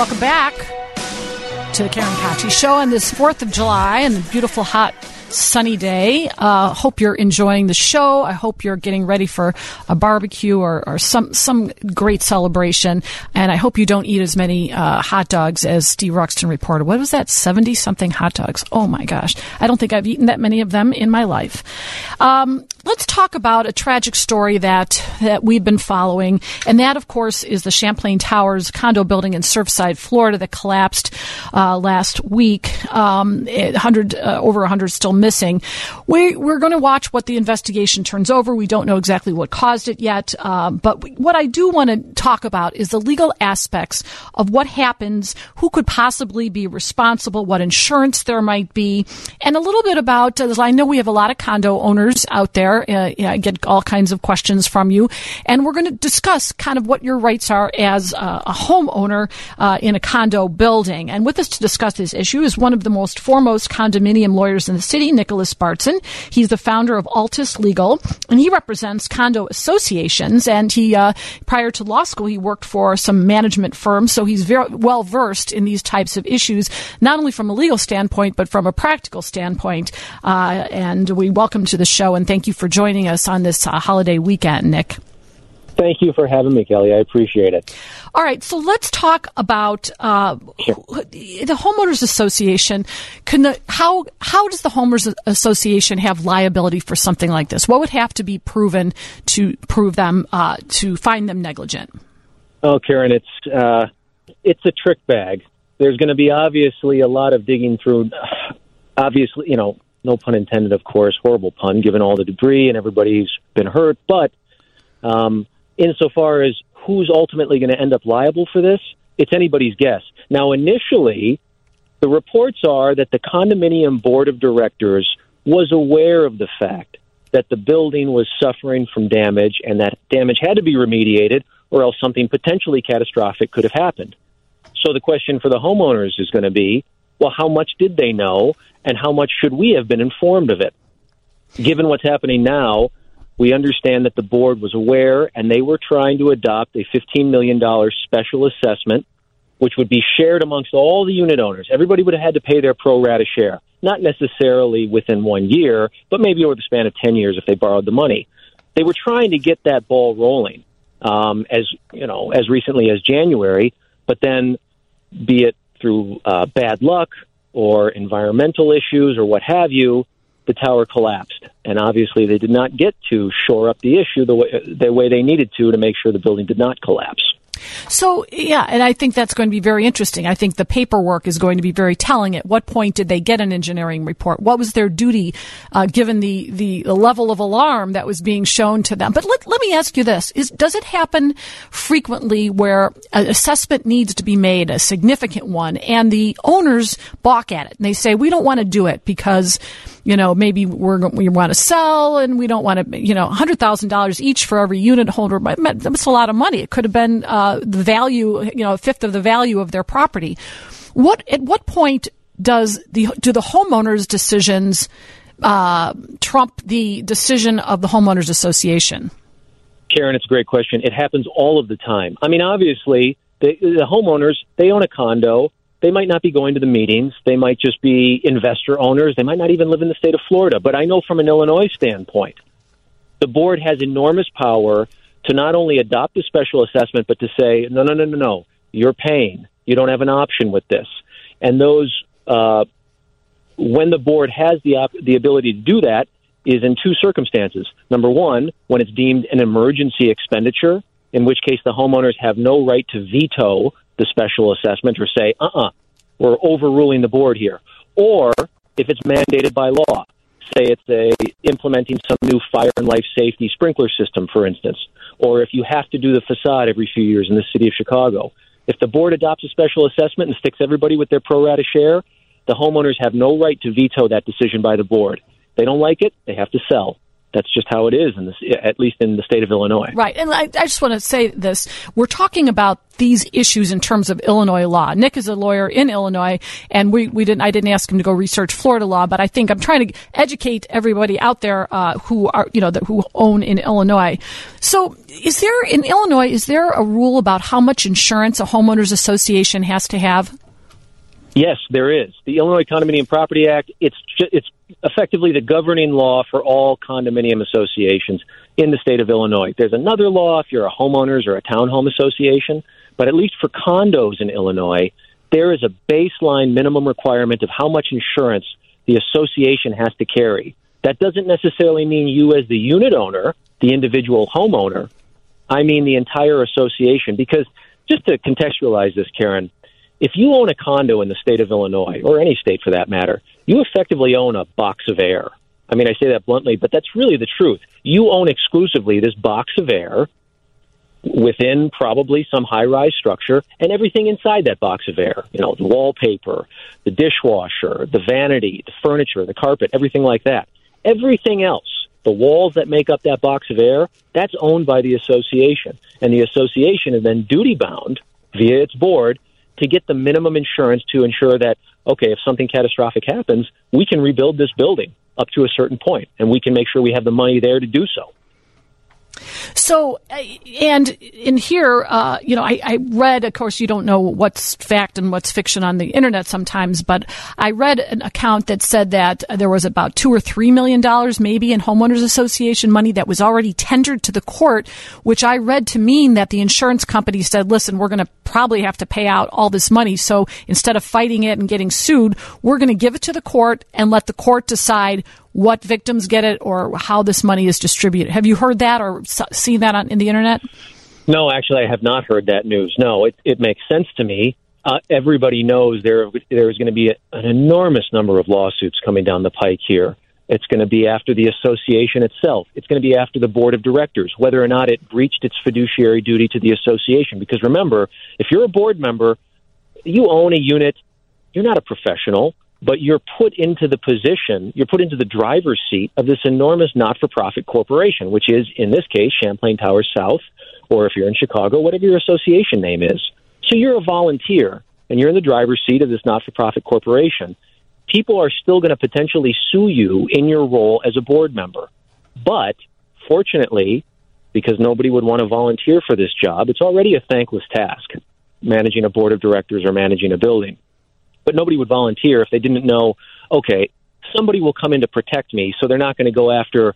Welcome back to the Karen Kachi Show on this 4th of July and a beautiful, hot, sunny day. Hope you're enjoying the show. I hope you're getting ready for a barbecue or some great celebration. And I hope you don't eat as many hot dogs as Steve Ruxton reported. What was that? 70-something hot dogs. Oh, my gosh. I don't think I've eaten that many of them in my life. Let's talk about a tragic story that we've been following, and that, of course, is the Champlain Towers condo building in Surfside, Florida, that collapsed last week. Over 100 still missing. We're going to watch what the investigation turns over. We don't know exactly what caused it yet, but what I do want to talk about is the legal aspects of what happens, who could possibly be responsible, what insurance there might be, and a little bit about, I know we have a lot of condo owners out there. I get all kinds of questions from you, and we're going to discuss kind of what your rights are as a homeowner in a condo building. And with us to discuss this issue is one of the most foremost condominium lawyers in the city, Nicholas Bartson. He's the founder of Altus Legal, and he represents condo associations. And he, prior to law school, he worked for some management firms, so he's very well versed in these types of issues, not only from a legal standpoint but from a practical standpoint. And we welcome to the show, and thank you for joining us on this holiday weekend, Nick. Thank you for having me, Kelly. I appreciate it. All right, so let's talk about the Homeowners Association. How does the Homeowners Association have liability for something like this? What would have to be proven to prove them to find them negligent? Oh, Karen, it's a trick bag. There's going to be obviously a lot of digging through. Obviously, no pun intended, of course, horrible pun, given all the debris and everybody's been hurt. But insofar as who's ultimately going to end up liable for this, it's anybody's guess. Now, initially, the reports are that the condominium board of directors was aware of the fact that the building was suffering from damage and that damage had to be remediated or else something potentially catastrophic could have happened. So the question for the homeowners is going to be, well, how much did they know and how much should we have been informed of it? Given what's happening now, we understand that the board was aware and they were trying to adopt a $15 million special assessment, which would be shared amongst all the unit owners. Everybody would have had to pay their pro rata share, not necessarily within 1 year, but maybe over the span of 10 years if they borrowed the money. They were trying to get that ball rolling as recently as January, but then be it through bad luck or environmental issues or what have you, the tower collapsed. And obviously they did not get to shore up the issue the way they needed to make sure the building did not collapse. So, yeah, and I think that's going to be very interesting. I think the paperwork is going to be very telling. At what point did they get an engineering report? What was their duty, given the level of alarm that was being shown to them? But let me ask you this. Does it happen frequently where an assessment needs to be made, a significant one, and the owners balk at it? And they say, we don't want to do it because, maybe we want to sell and we don't want to, $100,000 each for every unit holder. That's a lot of money. It could have been the value, a fifth of the value of their property. At what point do the homeowners' decisions trump the decision of the homeowners association? Karen, it's a great question. It happens all of the time. I mean, obviously, the homeowners, they own a condo. They might not be going to the meetings. They might just be investor owners. They might not even live in the state of Florida. But I know from an Illinois standpoint, the board has enormous power to not only adopt a special assessment, but to say, no, you're paying. You don't have an option with this. And those, when the board has the ability to do that, is in two circumstances. Number one, when it's deemed an emergency expenditure, in which case the homeowners have no right to veto the special assessment or say, we're overruling the board here. Or if it's mandated by law, say it's implementing some new fire and life safety sprinkler system, for instance, or if you have to do the facade every few years in the city of Chicago. If the board adopts a special assessment and sticks everybody with their pro rata share, the homeowners have no right to veto that decision by the board. If they don't like it, they have to sell. That's just how it is, at least in the state of Illinois. Right. And I just want to say this. We're talking about these issues in terms of Illinois law. Nick is a lawyer in Illinois, and I didn't ask him to go research Florida law, but I think I'm trying to educate everybody out there who own in Illinois. So is there a rule about how much insurance a homeowners association has to have? Yes, there is. The Illinois Condominium Property Act, it's effectively the governing law for all condominium associations in the state of Illinois. There's another law if you're a homeowners or a townhome association, but at least for condos in Illinois, there is a baseline minimum requirement of how much insurance the association has to carry. That doesn't necessarily mean you as the unit owner, the individual homeowner. I mean the entire association, because just to contextualize this, Karen, if you own a condo in the state of Illinois, or any state for that matter, you effectively own a box of air. I mean, I say that bluntly, but that's really the truth. You own exclusively this box of air within probably some high-rise structure and everything inside that box of air. You know, the wallpaper, the dishwasher, the vanity, the furniture, the carpet, everything like that. Everything else, the walls that make up that box of air, that's owned by the association. And the association is then duty-bound via its board to get the minimum insurance to ensure that, okay, if something catastrophic happens, we can rebuild this building up to a certain point, and we can make sure we have the money there to do so. So, and in here, I read, of course, you don't know what's fact and what's fiction on the internet sometimes, but I read an account that said that there was about $2 or $3 million maybe in homeowners association money that was already tendered to the court, which I read to mean that the insurance company said, listen, we're going to probably have to pay out all this money. So instead of fighting it and getting sued, we're going to give it to the court and let the court decide what victims get it or how this money is distributed. Have you heard that or seen that in the internet? No, actually, I have not heard that news. No, it makes sense to me. Everybody knows there is going to be an enormous number of lawsuits coming down the pike here. It's going to be after the association itself. It's going to be after the board of directors, whether or not it breached its fiduciary duty to the association. Because remember, if you're a board member, you own a unit, you're not a professional, but you're put into the driver's seat of this enormous not-for-profit corporation, which is, in this case, Champlain Towers South, or if you're in Chicago, whatever your association name is. So you're a volunteer, and you're in the driver's seat of this not-for-profit corporation. People are still going to potentially sue you in your role as a board member. But, fortunately, because nobody would want to volunteer for this job, it's already a thankless task, managing a board of directors or managing a building. But nobody would volunteer if they didn't know, okay, somebody will come in to protect me, so they're not going to go after,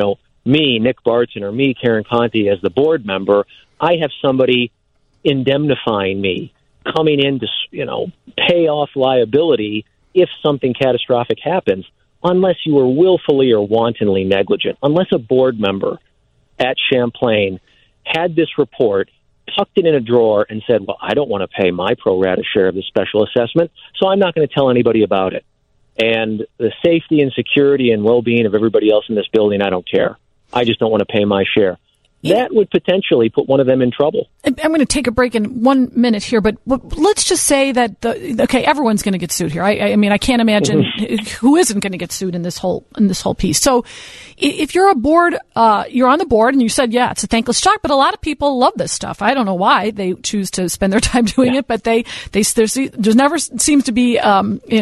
me, Nick Bartson, or me, Karen Conti, as the board member. I have somebody indemnifying me, coming in to, pay off liability if something catastrophic happens, unless you were willfully or wantonly negligent, unless a board member at Champlain had this report, tucked it in a drawer and said, well, I don't want to pay my pro rata share of the special assessment, so I'm not going to tell anybody about it. And the safety and security and well-being of everybody else in this building, I don't care. I just don't want to pay my share. That would potentially put one of them in trouble. I'm going to take a break in 1 minute here, but let's just say that everyone's going to get sued here. I mean, I can't imagine who isn't going to get sued in this whole piece. So, if you're a board, you're on the board, and you said, yeah, it's a thankless job, but a lot of people love this stuff. I don't know why they choose to spend their time doing it, but there's never seems to be a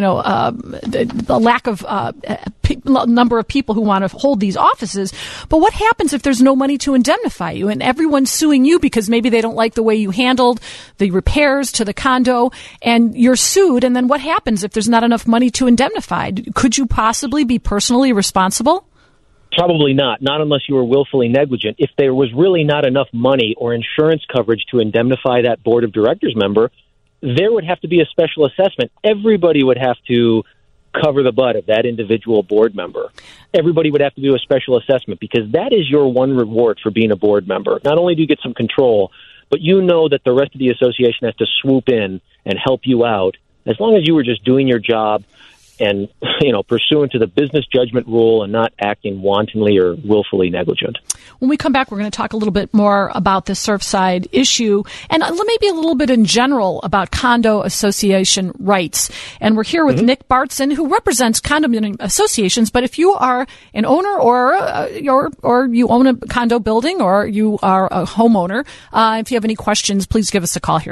lack of number of people who want to hold these offices. But what happens if there's no money to indemnify you and everyone's suing you because maybe they don't like the way you handled the repairs to the condo and you're sued? And then what happens if there's not enough money to indemnify? Could you possibly be personally responsible? Probably not unless you were willfully negligent. If there was really not enough money or insurance coverage to indemnify that board of directors member, there would have to be a special assessment. Everybody would have to cover the butt of that individual board member. Everybody would have to do a special assessment because that is your one reward for being a board member. Not only do you get some control, but you know that the rest of the association has to swoop in and help you out. As long as you were just doing your job, and pursuant to the business judgment rule and not acting wantonly or willfully negligent. When we come back, we're going to talk a little bit more about the Surfside issue and maybe a little bit in general about condo association rights. And we're here with Nick Bartson, who represents condominium associations. But if you are an owner or you own a condo building or you are a homeowner, if you have any questions, please give us a call here,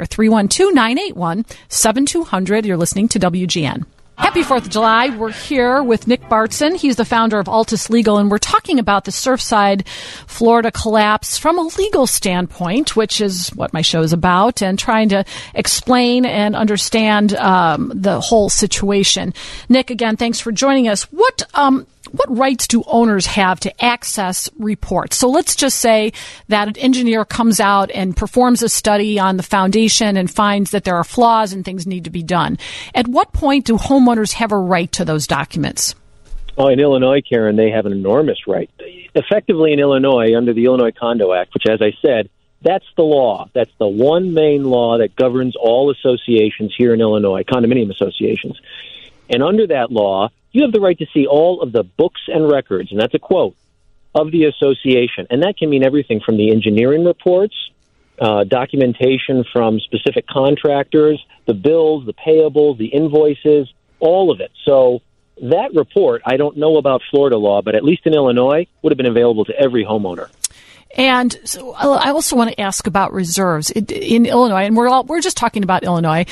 312-981-7200. You're listening to WGN. Happy 4th of July. We're here with Nick Bartson. He's the founder of Altus Legal, and we're talking about the Surfside, Florida collapse from a legal standpoint, which is what my show is about, and trying to explain and understand the whole situation. Nick, again, thanks for joining us. What rights do owners have to access reports? So let's just say that an engineer comes out and performs a study on the foundation and finds that there are flaws and things need to be done. At what point do homeowners have a right to those documents? Oh, in Illinois, Karen, they have an enormous right. Effectively in Illinois, under the Illinois Condo Act, which, as I said, that's the law. That's the one main law that governs all associations here in Illinois, condominium associations. And under that law, you have the right to see all of the books and records, and that's a quote, of the association. And that can mean everything from the engineering reports, documentation from specific contractors, the bills, the payables, the invoices, all of it. So that report, I don't know about Florida law, but at least in Illinois, would have been available to every homeowner. And so I also want to ask about reserves in Illinois, and we're just talking about Illinois.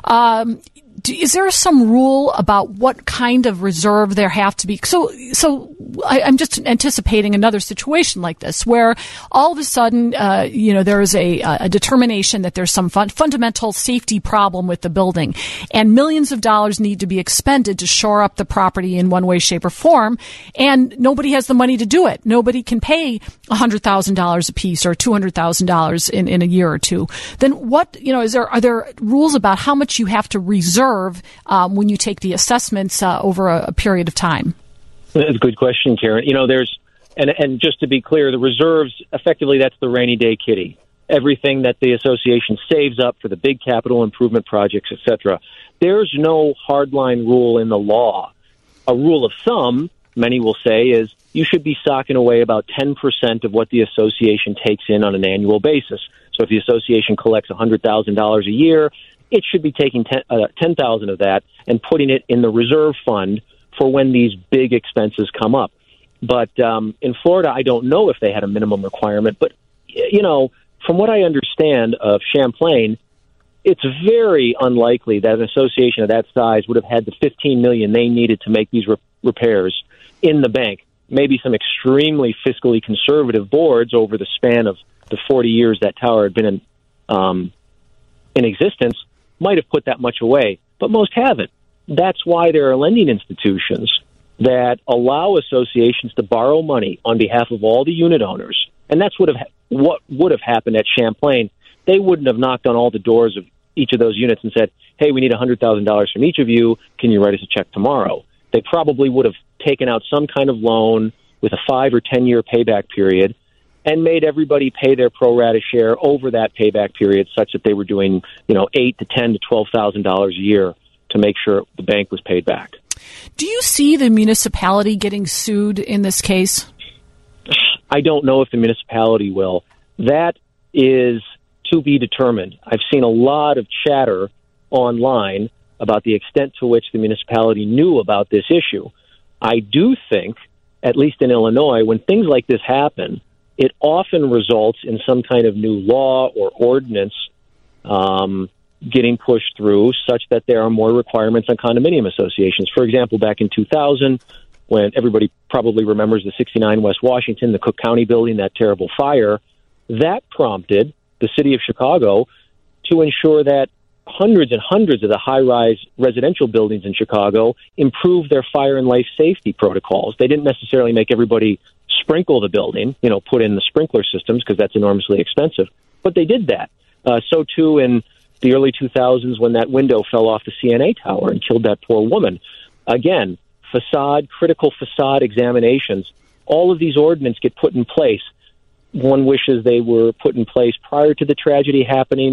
Is there some rule about what kind of reserve there have to be? So I'm just anticipating another situation like this, where all of a sudden, there is a determination that there's some fundamental safety problem with the building, and millions of dollars need to be expended to shore up the property in one way, shape, or form, and nobody has the money to do it. Nobody can pay $100,000 a piece or $200,000 in a year or two. Then what? Are there rules about how much you have to reserve when you take the assessments over a period of time? That's a good question, Karen. And just to be clear, the reserves, effectively, that's the rainy day kitty. Everything that the association saves up for the big capital improvement projects, etc. There's no hardline rule in the law. A rule of thumb, many will say, is you should be socking away about 10% of what the association takes in on an annual basis. So if the association collects $100,000 a year, it should be taking 10,000 of that and putting it in the reserve fund for when these big expenses come up. But in Florida, I don't know if they had a minimum requirement. But, from what I understand of Champlain, it's very unlikely that an association of that size would have had the $15 million they needed to make these repairs in the bank. Maybe some extremely fiscally conservative boards over the span of the 40 years that tower had been in existence might have put that much away, but most haven't. That's why there are lending institutions that allow associations to borrow money on behalf of all the unit owners. And that's what would have happened at Champlain. They wouldn't have knocked on all the doors of each of those units and said, hey, we need $100,000 from each of you. Can you write us a check tomorrow? They probably would have taken out some kind of loan with a 5 or 10-year payback period and made everybody pay their pro rata share over that payback period, such that they were doing, $8,000 to $10,000 to $12,000 a year to make sure the bank was paid back. Do you see the municipality getting sued in this case? I don't know if the municipality will. That is to be determined. I've seen a lot of chatter online about the extent to which the municipality knew about this issue. I do think, at least in Illinois, when things like this happen, it often results in some kind of new law or ordinance getting pushed through such that there are more requirements on condominium associations. For example, back in 2000, when everybody probably remembers the 69 West Washington, the Cook County building, that terrible fire, that prompted the city of Chicago to ensure that hundreds and hundreds of the high-rise residential buildings in Chicago improve their fire and life safety protocols. They didn't necessarily make everybody sprinkle the building, put in the sprinkler systems, because that's enormously expensive. But they did that. So, too, in the early 2000s when that window fell off the CNA tower and killed that poor woman. Again, critical facade examinations. All of these ordinances get put in place. One wishes they were put in place prior to the tragedy happening, but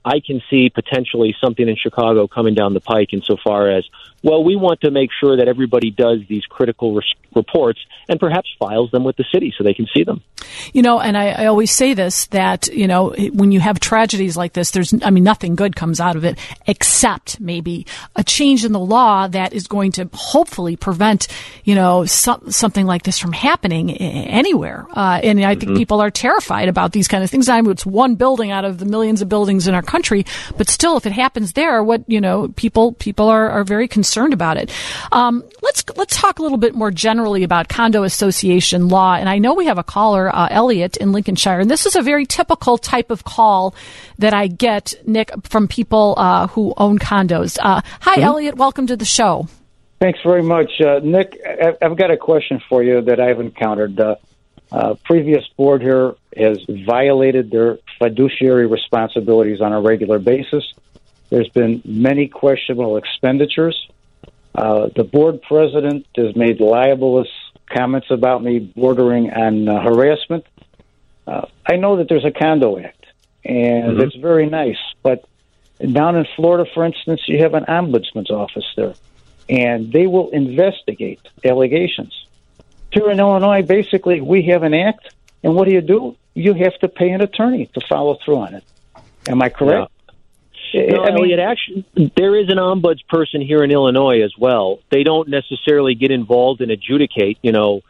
I can see potentially something in Chicago coming down the pike insofar as, well, we want to make sure that everybody does these critical reports and perhaps files them with the city so they can see them. You know, and I always say this, that, you know, when you have tragedies like this, nothing good comes out of it except maybe a change in the law that is going to hopefully prevent, you know, something like this from happening anywhere. And I think people are terrified about these kind of things. I mean, it's one building out of the millions of buildings in our country, but still, if it happens there, people are very concerned about it. Let's talk a little bit more generally about condo association law. And I know we have a caller, Elliot in Lincolnshire, and this is a very typical type of call that I get, Nick, from people who own condos. Hi, Elliot. Welcome to the show. Thanks very much. Nick, I've got a question for you that I've encountered. Previous board here has violated their fiduciary responsibilities on a regular basis. There's been many questionable expenditures. The board president has made libelous comments about me bordering on harassment. I know that there's a Condo Act, and it's very nice, but down in Florida, for instance, you have an ombudsman's office there, and they will investigate allegations. Here in Illinois, basically, we have an act, and what do? You have to pay an attorney to follow through on it. Am I correct? No, Elliot, actually, there is an ombudsperson here in Illinois as well. They don't necessarily get involved and adjudicate, unit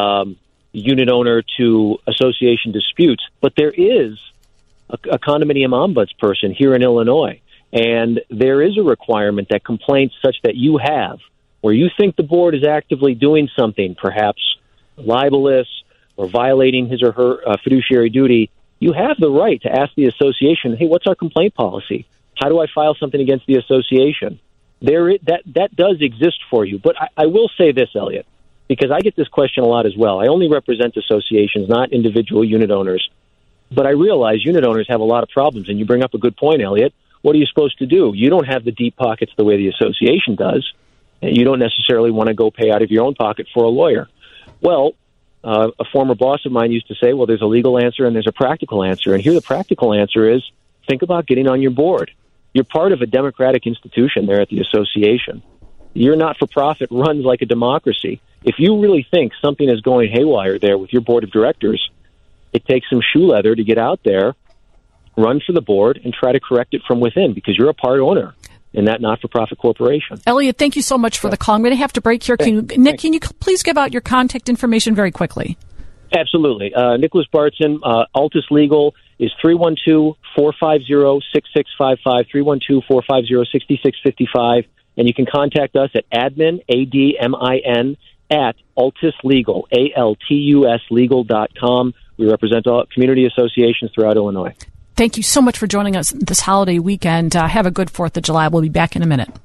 owner to association disputes, but there is a condominium ombudsperson here in Illinois, and there is a requirement that complaints such that you have, where you think the board is actively doing something, perhaps libelous or violating his or her fiduciary duty, you have the right to ask the association, hey, what's our complaint policy? How do I file something against the association? That does exist for you. But I will say this, Elliot, because I get this question a lot as well. I only represent associations, not individual unit owners. But I realize unit owners have a lot of problems, and you bring up a good point, Elliot. What are you supposed to do? You don't have the deep pockets the way the association does. You don't necessarily want to go pay out of your own pocket for a lawyer. Well, a former boss of mine used to say, well, there's a legal answer and there's a practical answer. And here the practical answer is, think about getting on your board. You're part of a democratic institution there at the association. Your not-for-profit runs like a democracy. If you really think something is going haywire there with your board of directors, it takes some shoe leather to get out there, run for the board, and try to correct it from within, because you're a part owner in that not-for-profit corporation. Elliot, thank you so much for the call. I'm going to have to break here. Nick, can you please give out your contact information very quickly? Absolutely. Nicholas Bartson, Altus Legal is 312-450-6655, 312-450-6655, and you can contact us at admin, A-D-M-I-N, at Altus Legal, A-L-T-U-S legal.com. We represent all community associations throughout Illinois. Thank you so much for joining us this holiday weekend. Have a good 4th of July. We'll be back in a minute.